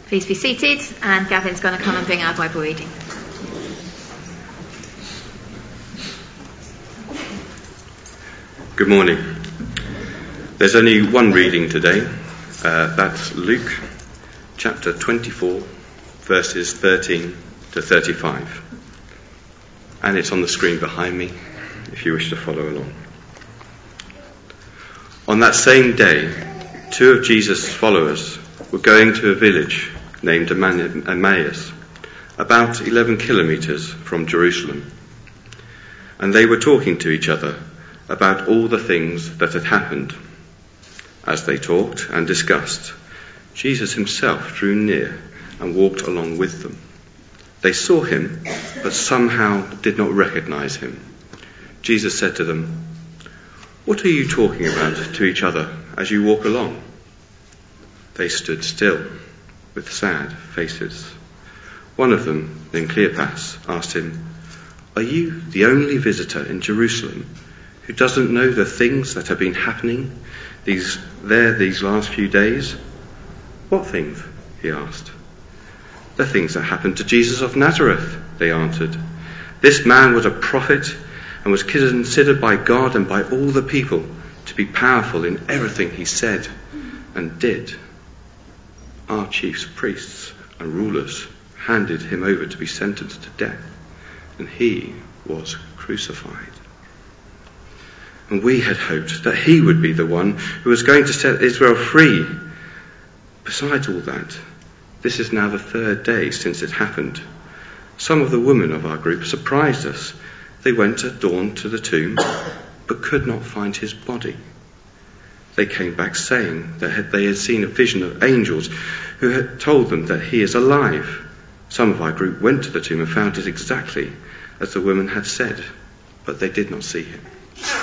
Please be seated, and Gavin's going to come and bring our Bible reading. Good morning. There's only one reading today. That's Luke chapter 24, verses 13 to 35. And it's on the screen behind me, if you wish to follow along. On that same day, 2 of Jesus' followers were going to a village named Emmaus, about 11 kilometres from Jerusalem. And they were talking to each other about all the things that had happened. As they talked and discussed, Jesus himself drew near and walked along with them. They saw him, but somehow did not recognize him. Jesus said to them, "What are you talking about to each other as you walk along?" They stood still, with sad faces. One of them, named Cleopas, asked him, "Are you the only visitor in Jerusalem who doesn't know the things that have been happening these last few days?" "What things?" he asked. "The things that happened to Jesus of Nazareth," they answered. "This man was a prophet and was considered by God and by all the people to be powerful in everything he said and did. Our chief priests and rulers handed him over to be sentenced to death, and he was crucified. And we had hoped that he would be the one who was going to set Israel free. Besides all that, this is now the third day since it happened. Some of the women of our group surprised us. They went at dawn to the tomb, but could not find his body. They came back saying that they had seen a vision of angels who had told them that he is alive. Some of our group went to the tomb and found it exactly as the women had said, but they did not see him."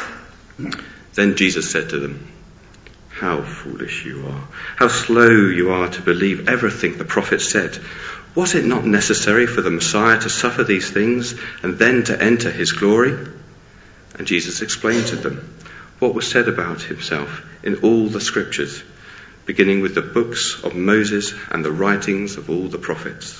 Then Jesus said to them, "How foolish you are! How slow you are to believe everything the prophets said! Was it not necessary for the Messiah to suffer these things and then to enter his glory?" And Jesus explained to them what was said about himself in all the scriptures, beginning with the books of Moses and the writings of all the prophets.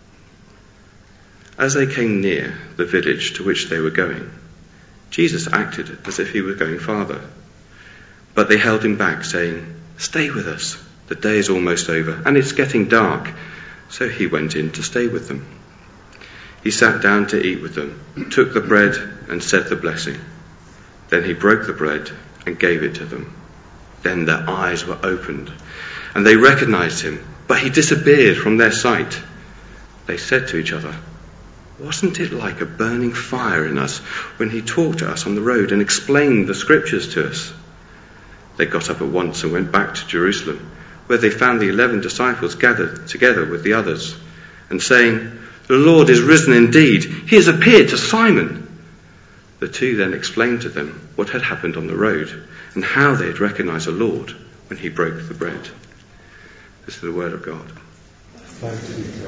As they came near the village to which they were going, Jesus acted as if he were going farther. But they held him back, saying, "Stay with us. The day is almost over, and it's getting dark." So he went in to stay with them. He sat down to eat with them, took the bread and said the blessing. Then he broke the bread and gave it to them. Then their eyes were opened, and they recognized him, but he disappeared from their sight. They said to each other, "Wasn't it like a burning fire in us when he talked to us on the road and explained the scriptures to us?" They got up at once and went back to Jerusalem, where they found the 11 disciples gathered together with the others, and saying, "The Lord is risen indeed. He has appeared to Simon." The two then explained to them what had happened on the road and how they had recognized the Lord when he broke the bread. This is the word of God. Thanks be to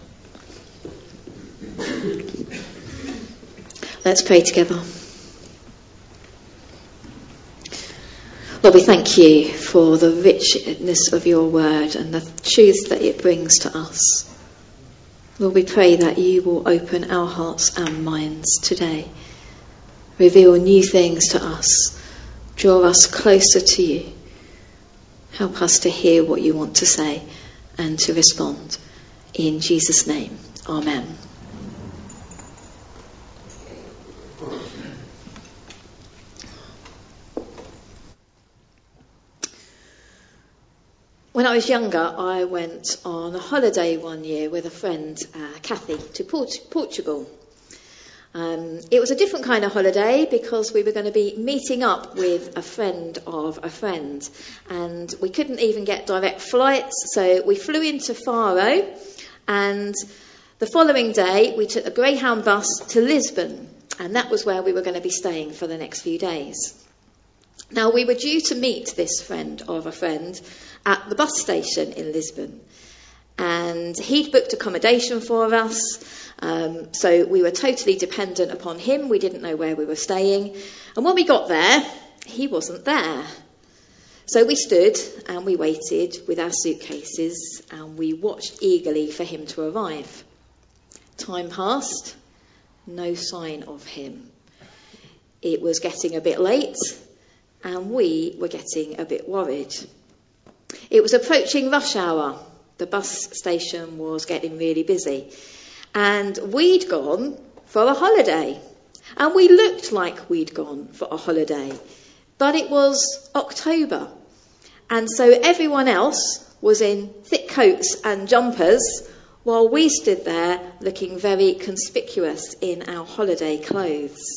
God. Let's pray together. Lord, we thank you for the richness of your word and the truth that it brings to us. Lord, we pray that you will open our hearts and minds today. Reveal new things to us. Draw us closer to you. Help us to hear what you want to say and to respond. In Jesus' name, amen. When I was younger, I went on a holiday one year with a friend, Kathy, to Portugal. It was a different kind of holiday because we were going to be meeting up with a friend of a friend, and we couldn't even get direct flights, so we flew into Faro, and the following day we took a Greyhound bus to Lisbon, and that was where we were going to be staying for the next few days. Now, we were due to meet this friend of a friend at the bus station in Lisbon, and he'd booked accommodation for us. So we were totally dependent upon him. We didn't know where we were staying. And when we got there, he wasn't there. So we stood and we waited with our suitcases and we watched eagerly for him to arrive. Time passed, no sign of him. It was getting a bit late and we were getting a bit worried. It was approaching rush hour. The bus station was getting really busy. And we'd gone for a holiday. And we looked like we'd gone for a holiday. But it was October. And so everyone else was in thick coats and jumpers while we stood there looking very conspicuous in our holiday clothes.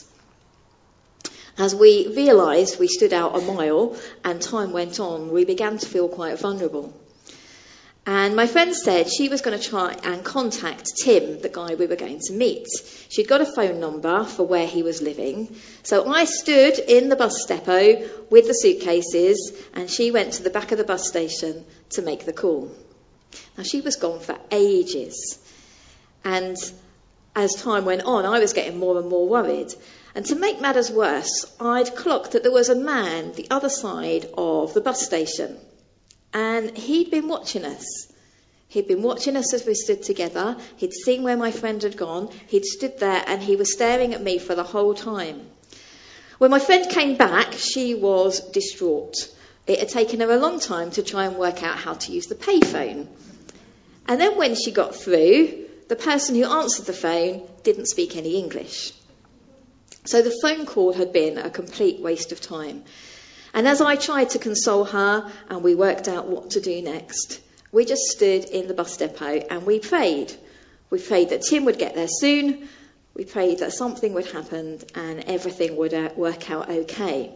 As we realised we stood out a mile and time went on, we began to feel quite vulnerable. And my friend said she was going to try and contact Tim, the guy we were going to meet. She'd got a phone number for where he was living. So I stood in the bus depot with the suitcases and she went to the back of the bus station to make the call. Now she was gone for ages. And as time went on, I was getting more and more worried. And to make matters worse, I'd clocked that there was a man the other side of the bus station. And he'd been watching us. He'd been watching us as we stood together. He'd seen where my friend had gone. He'd stood there and he was staring at me for the whole time. When my friend came back, she was distraught. It had taken her a long time to try and work out how to use the payphone. And then when she got through, the person who answered the phone didn't speak any English. So the phone call had been a complete waste of time. And as I tried to console her and we worked out what to do next, we just stood in the bus depot and we prayed. We prayed that Tim would get there soon. We prayed that something would happen and everything would work out okay.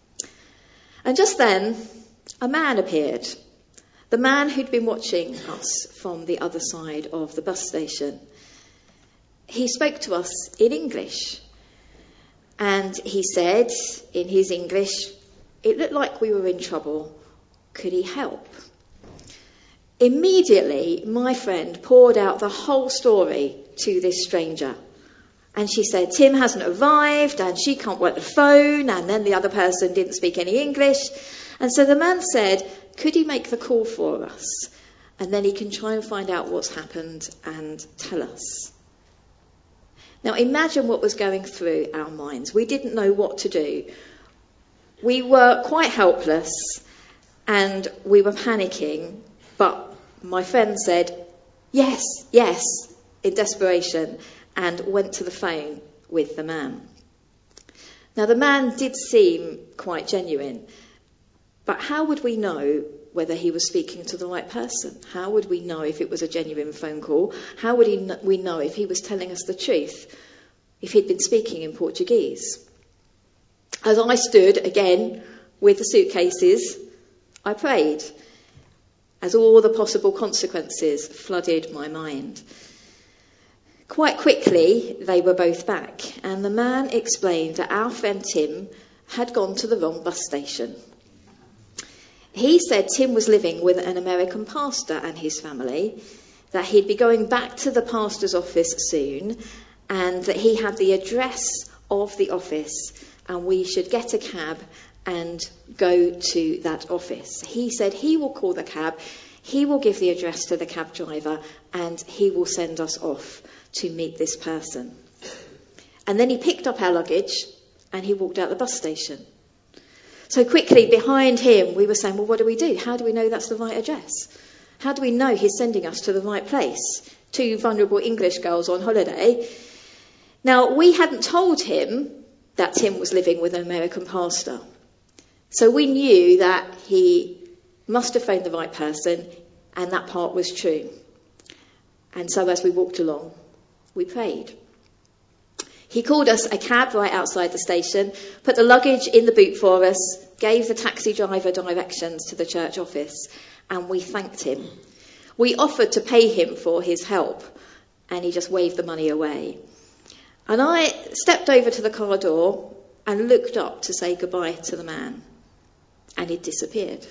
And just then, a man appeared. The man who'd been watching us from the other side of the bus station. He spoke to us in English. And he said, in his English, it looked like we were in trouble. Could he help? Immediately, my friend poured out the whole story to this stranger. And she said, Tim hasn't arrived and she can't work the phone. And then the other person didn't speak any English. And so the man said, could he make the call for us? And then he can try and find out what's happened and tell us. Now imagine what was going through our minds. We didn't know what to do. We were quite helpless and we were panicking, but my friend said, yes, in desperation, and went to the phone with the man. Now the man did seem quite genuine, but how would we know whether he was speaking to the right person? How would we know if it was a genuine phone call? How would we know if he was telling us the truth, if he'd been speaking in Portuguese? As I stood again with the suitcases, I prayed as all the possible consequences flooded my mind. Quite quickly, they were both back, and the man explained that our friend Tim had gone to the wrong bus station. He said Tim was living with an American pastor and his family, that he'd be going back to the pastor's office soon, and that he had the address of the office, and we should get a cab and go to that office. He said he will call the cab, he will give the address to the cab driver, and he will send us off to meet this person. And then he picked up our luggage and he walked out the bus station. So quickly behind him we were saying, well, what do we do? How do we know that's the right address? How do we know he's sending us to the right place? Two vulnerable English girls on holiday. Now, we hadn't told him that Tim was living with an American pastor. So we knew that he must have phoned the right person, and that part was true. And so as we walked along, we prayed. He called us a cab right outside the station, put the luggage in the boot for us, gave the taxi driver directions to the church office, and we thanked him. We offered to pay him for his help, and he just waved the money away. And I stepped over to the car door and looked up to say goodbye to the man, and he'd disappeared.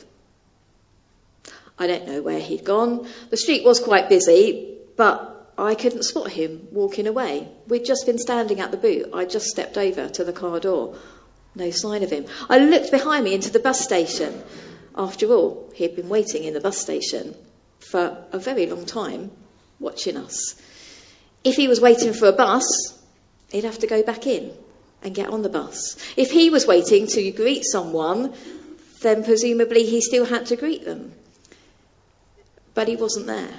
I don't know where he'd gone. The street was quite busy, but I couldn't spot him walking away. We'd just been standing at the boot. I just stepped over to the car door. No sign of him. I looked behind me into the bus station. After all, he had been waiting in the bus station for a very long time, watching us. If he was waiting for a bus, he'd have to go back in and get on the bus. If he was waiting to greet someone, then presumably he still had to greet them. But he wasn't there.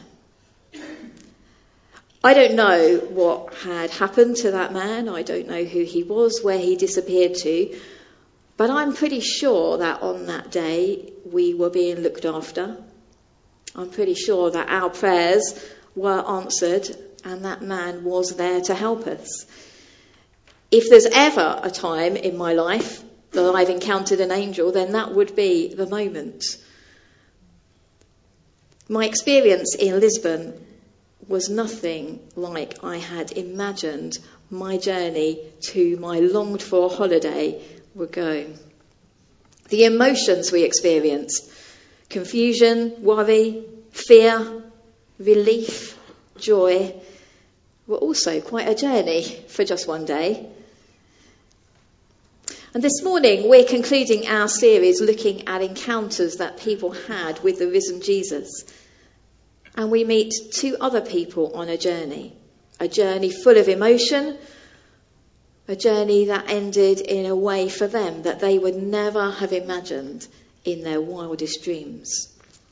I don't know what had happened to that man. I don't know who he was, where he disappeared to. But I'm pretty sure that on that day we were being looked after. I'm pretty sure that our prayers were answered and that man was there to help us. If there's ever a time in my life that I've encountered an angel, then that would be the moment. My experience in Lisbon was nothing like I had imagined my journey to my longed-for holiday would go. The emotions we experienced, confusion, worry, fear, relief, joy, were also quite a journey for just one day. And this morning we're concluding our series looking at encounters that people had with the risen Jesus. And we meet two other people on a journey full of emotion, a journey that ended in a way for them that they would never have imagined in their wildest dreams.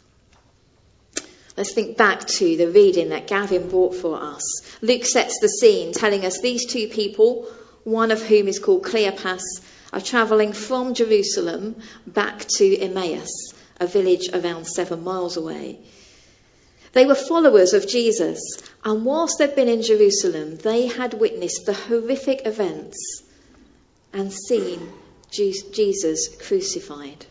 Let's think back to the reading that Gavin brought for us. Luke sets the scene, telling us these two people, one of whom is called Cleopas, are travelling from Jerusalem back to Emmaus, a village around 7 miles away. They were followers of Jesus, and whilst they'd been in Jerusalem, they had witnessed the horrific events and seen Jesus crucified.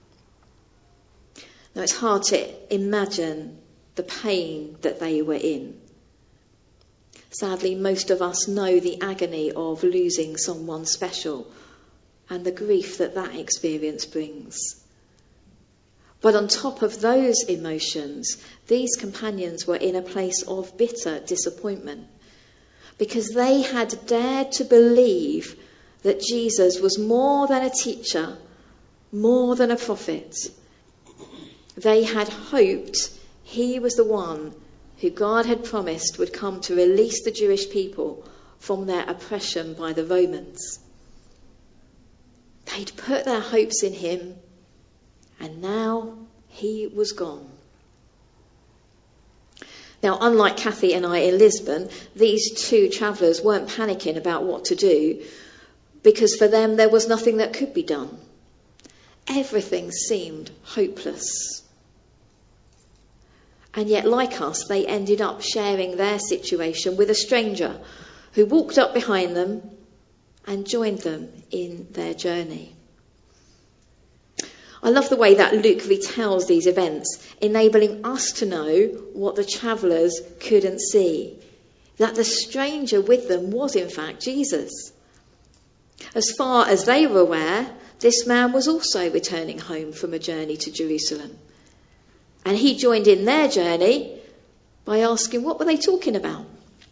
Now, it's hard to imagine the pain that they were in. Sadly, most of us know the agony of losing someone special and the grief that that experience brings. But on top of those emotions, these companions were in a place of bitter disappointment because they had dared to believe that Jesus was more than a teacher, more than a prophet. They had hoped he was the one who God had promised would come to release the Jewish people from their oppression by the Romans. They'd put their hopes in him, and now he was gone. Now, unlike Kathy and I in Lisbon, these two travellers weren't panicking about what to do because for them there was nothing that could be done. Everything seemed hopeless. And yet, like us, they ended up sharing their situation with a stranger who walked up behind them and joined them in their journey. I love the way that Luke retells these events, enabling us to know what the travellers couldn't see, that the stranger with them was in fact Jesus. As far as they were aware, this man was also returning home from a journey to Jerusalem. And he joined in their journey by asking what were they talking about.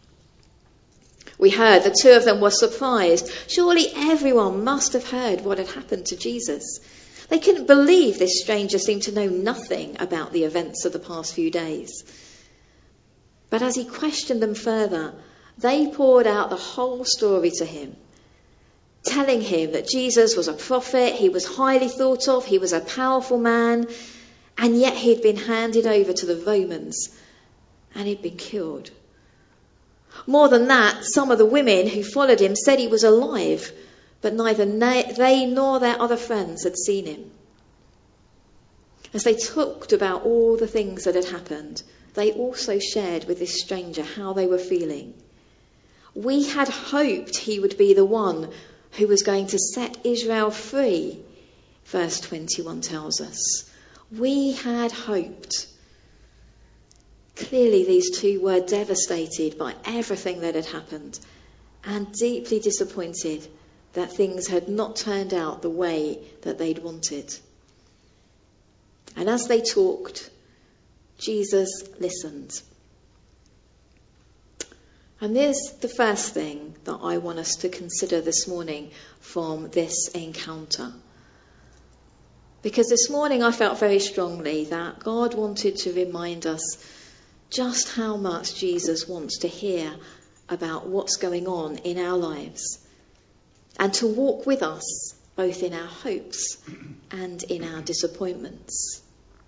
We heard the two of them were surprised. Surely everyone must have heard what had happened to Jesus. They couldn't believe this stranger seemed to know nothing about the events of the past few days. But as he questioned them further, they poured out the whole story to him, telling him that Jesus was a prophet, he was highly thought of, he was a powerful man, and yet he'd been handed over to the Romans and he'd been killed. More than that, some of the women who followed him said he was alive, but neither they nor their other friends had seen him. As they talked about all the things that had happened, they also shared with this stranger how they were feeling. We had hoped he would be the one who was going to set Israel free, verse 21 tells us. We had hoped. Clearly, these two were devastated by everything that had happened and deeply disappointed that things had not turned out the way that they'd wanted. And as they talked, Jesus listened. And there's the first thing that I want us to consider this morning from this encounter. Because this morning I felt very strongly that God wanted to remind us just how much Jesus wants to hear about what's going on in our lives, and to walk with us both in our hopes and in our disappointments.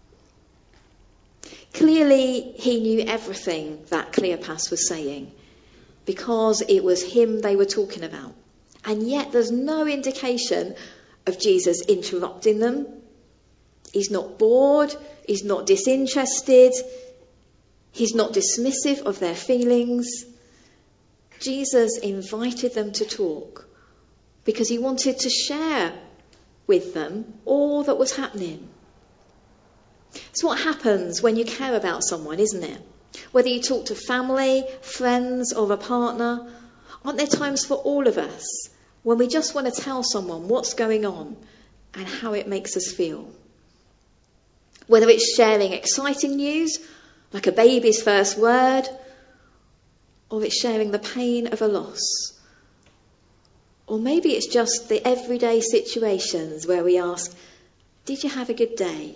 Clearly, he knew everything that Cleopas was saying, because it was him they were talking about. And yet there's no indication of Jesus interrupting them. He's not bored, he's not disinterested, he's not dismissive of their feelings. Jesus invited them to talk because he wanted to share with them all that was happening. It's what happens when you care about someone, isn't it? Whether you talk to family, friends, or a partner, aren't there times for all of us when we just want to tell someone what's going on and how it makes us feel? Whether it's sharing exciting news, like a baby's first word, or it's sharing the pain of a loss. Or maybe it's just the everyday situations where we ask, did you have a good day?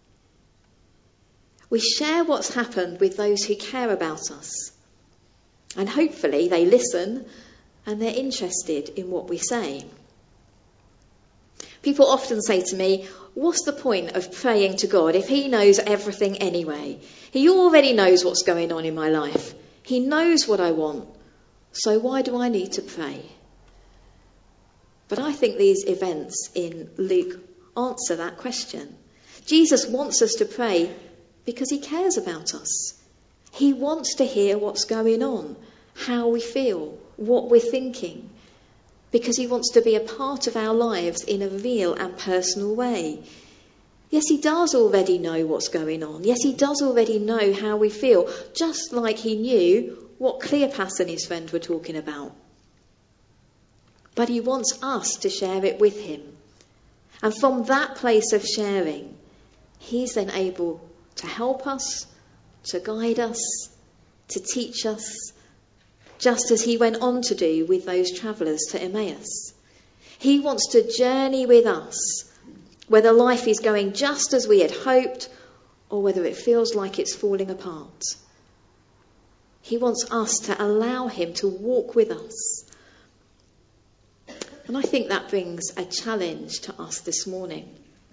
We share what's happened with those who care about us. And hopefully they listen and they're interested in what we say. People often say to me, what's the point of praying to God if he knows everything anyway? He already knows what's going on in my life. He knows what I want. So why do I need to pray? But I think these events in Luke answer that question. Jesus wants us to pray because he cares about us. He wants to hear what's going on, how we feel, what we're thinking, because he wants to be a part of our lives in a real and personal way. Yes, he does already know what's going on. Yes, he does already know how we feel, just like he knew what Cleopas and his friend were talking about. But he wants us to share it with him. And from that place of sharing, he's then able to help us, to guide us, to teach us, just as he went on to do with those travellers to Emmaus. He wants to journey with us, whether life is going just as we had hoped or whether it feels like it's falling apart. He wants us to allow him to walk with us. And I think that brings a challenge to us this morning.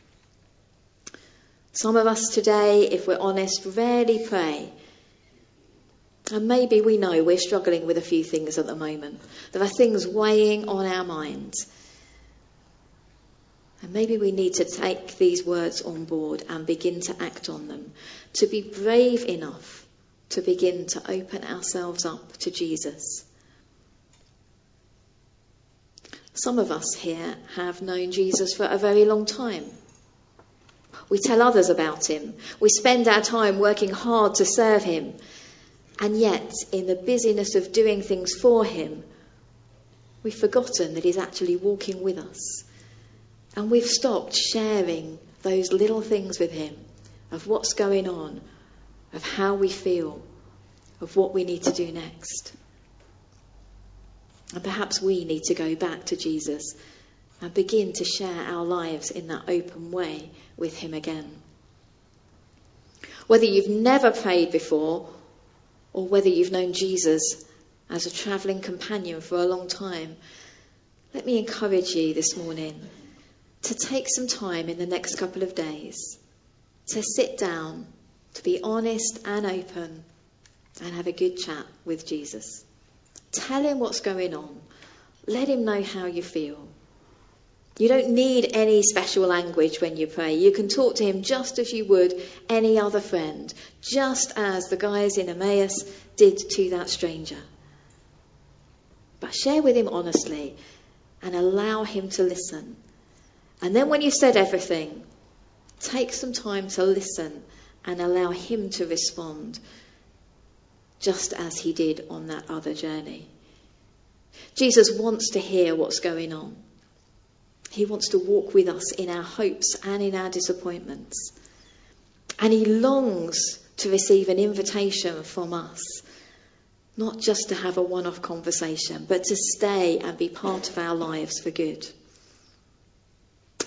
Some of us today, if we're honest, rarely pray. And maybe we know we're struggling with a few things at the moment. There are things weighing on our minds. And maybe we need to take these words on board and begin to act on them. To be brave enough to begin to open ourselves up to Jesus. Some of us here have known Jesus for a very long time. We tell others about him. We spend our time working hard to serve him. And yet, in the busyness of doing things for him, we've forgotten that he's actually walking with us. And we've stopped sharing those little things with him, of what's going on, of how we feel, of what we need to do next. And perhaps we need to go back to Jesus and begin to share our lives in that open way with him again. Whether you've never prayed before or whether you've known Jesus as a travelling companion for a long time, let me encourage you this morning to take some time in the next couple of days to sit down, to be honest and open and have a good chat with Jesus. Tell him what's going on. Let him know how you feel. You don't need any special language when you pray. You can talk to him just as you would any other friend, just as the guys in Emmaus did to that stranger. But share with him honestly and allow him to listen. And then when you've said everything, take some time to listen and allow him to respond, just as he did on that other journey. Jesus wants to hear what's going on. He wants to walk with us in our hopes and in our disappointments. And he longs to receive an invitation from us, not just to have a one-off conversation, but to stay and be part of our lives for good.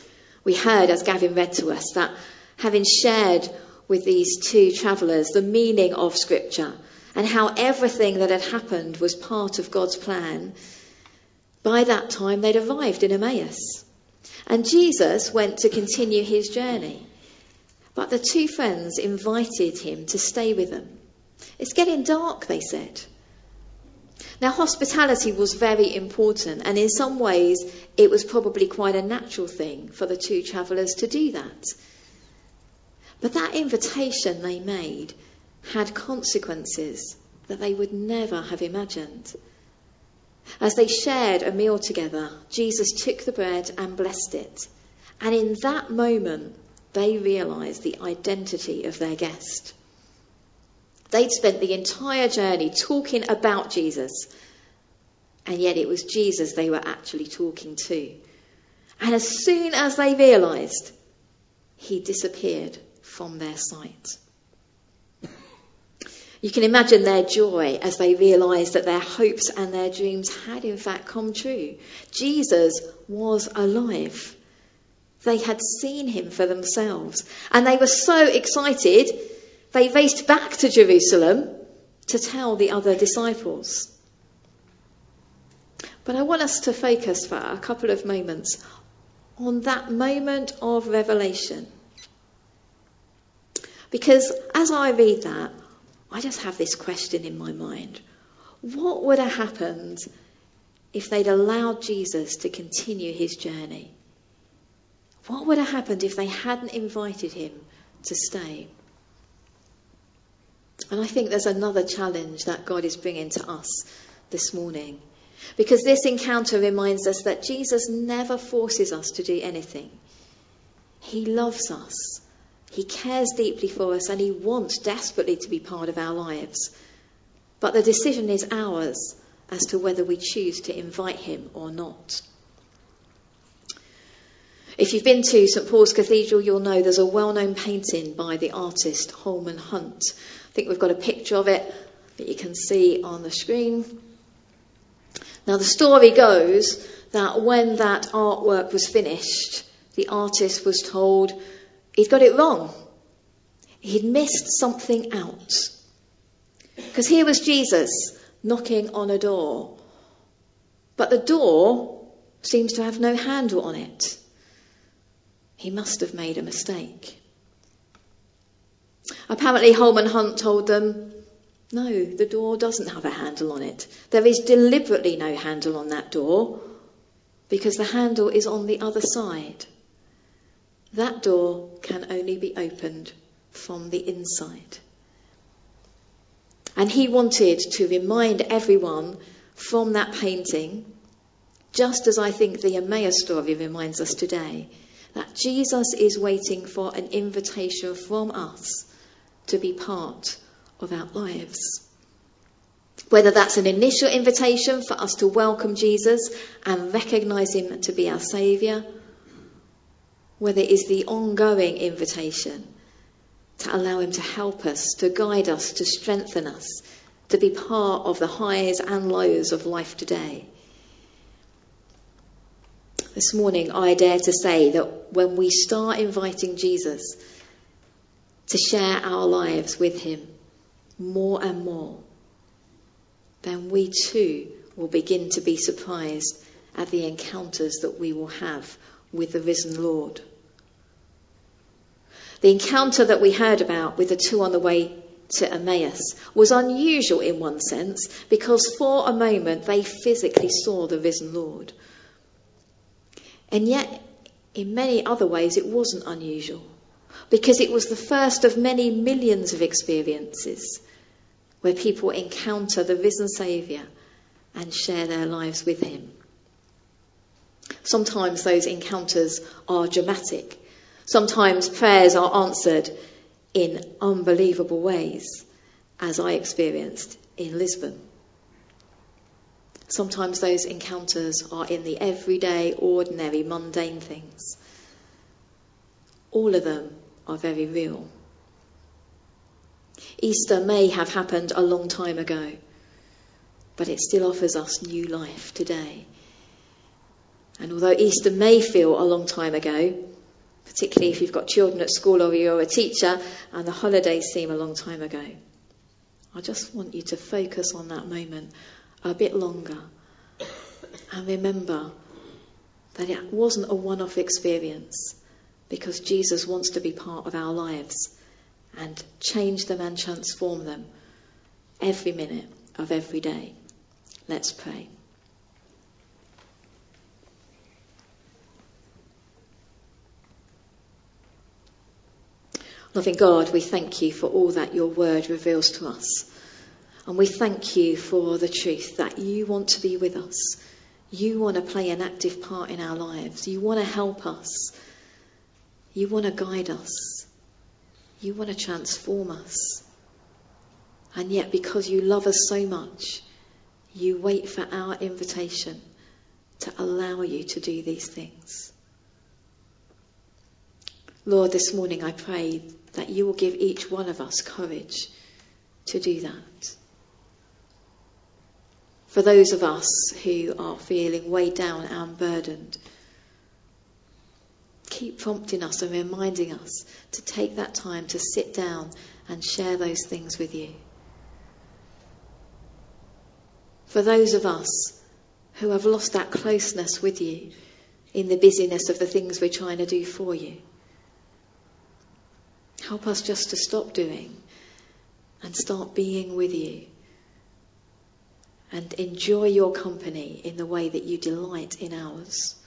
We heard, as Gavin read to us, that having shared with these two travellers the meaning of Scripture and how everything that had happened was part of God's plan, by that time they'd arrived in Emmaus. And Jesus went to continue his journey. But the two friends invited him to stay with them. It's getting dark, they said. Now, hospitality was very important, and in some ways it was probably quite a natural thing for the two travellers to do that. But that invitation they made had consequences that they would never have imagined. As they shared a meal together, Jesus took the bread and blessed it. And in that moment, they realised the identity of their guest. They'd spent the entire journey talking about Jesus, and yet it was Jesus they were actually talking to. And as soon as they realised, he disappeared from their sight. You can imagine their joy as they realised that their hopes and their dreams had in fact come true. Jesus was alive. They had seen him for themselves, and they were so excited they raced back to Jerusalem to tell the other disciples. But I want us to focus for a couple of moments on that moment of revelation. Because as I read that, I just have this question in my mind. What would have happened if they'd allowed Jesus to continue his journey? What would have happened if they hadn't invited him to stay? And I think there's another challenge that God is bringing to us this morning. Because this encounter reminds us that Jesus never forces us to do anything. He loves us. He cares deeply for us, and he wants desperately to be part of our lives. But the decision is ours as to whether we choose to invite him or not. If you've been to St Paul's Cathedral, you'll know there's a well-known painting by the artist Holman Hunt. I think we've got a picture of it that you can see on the screen. Now, the story goes that when that artwork was finished, the artist was told he'd got it wrong. He'd missed something out. Because here was Jesus knocking on a door. But the door seems to have no handle on it. He must have made a mistake. Apparently, Holman Hunt told them, no, the door doesn't have a handle on it. There is deliberately no handle on that door because the handle is on the other side. That door can only be opened from the inside. And he wanted to remind everyone from that painting, just as I think the Emmaus story reminds us today, that Jesus is waiting for an invitation from us to be part of our lives. Whether that's an initial invitation for us to welcome Jesus and recognise him to be our saviour, whether it is the ongoing invitation to allow him to help us, to guide us, to strengthen us, to be part of the highs and lows of life today. This morning, I dare to say that when we start inviting Jesus to share our lives with him more and more, then we too will begin to be surprised at the encounters that we will have with the risen Lord. The encounter that we heard about with the two on the way to Emmaus was unusual in one sense because for a moment they physically saw the risen Lord. And yet, in many other ways, it wasn't unusual because it was the first of many millions of experiences where people encounter the risen Saviour and share their lives with him. Sometimes those encounters are dramatic. Sometimes prayers are answered in unbelievable ways, as I experienced in Lisbon. Sometimes those encounters are in the everyday, ordinary, mundane things. All of them are very real. Easter may have happened a long time ago, but it still offers us new life today. And although Easter may feel a long time ago, particularly if you've got children at school or you're a teacher and the holidays seem a long time ago. I just want you to focus on that moment a bit longer and remember that it wasn't a one-off experience, because Jesus wants to be part of our lives and change them and transform them every minute of every day. Let's pray. Loving God, we thank you for all that your word reveals to us. And we thank you for the truth that you want to be with us. You want to play an active part in our lives. You want to help us. You want to guide us. You want to transform us. And yet, because you love us so much, you wait for our invitation to allow you to do these things. Lord, this morning I pray that you will give each one of us courage to do that. For those of us who are feeling weighed down and burdened, keep prompting us and reminding us to take that time to sit down and share those things with you. For those of us who have lost that closeness with you in the busyness of the things we're trying to do for you, help us just to stop doing and start being with you and enjoy your company in the way that you delight in ours.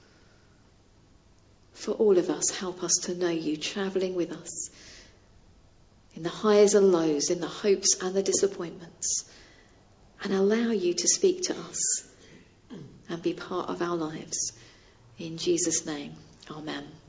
For all of us, help us to know you travelling with us in the highs and lows, in the hopes and the disappointments, and allow you to speak to us and be part of our lives. In Jesus' name, amen.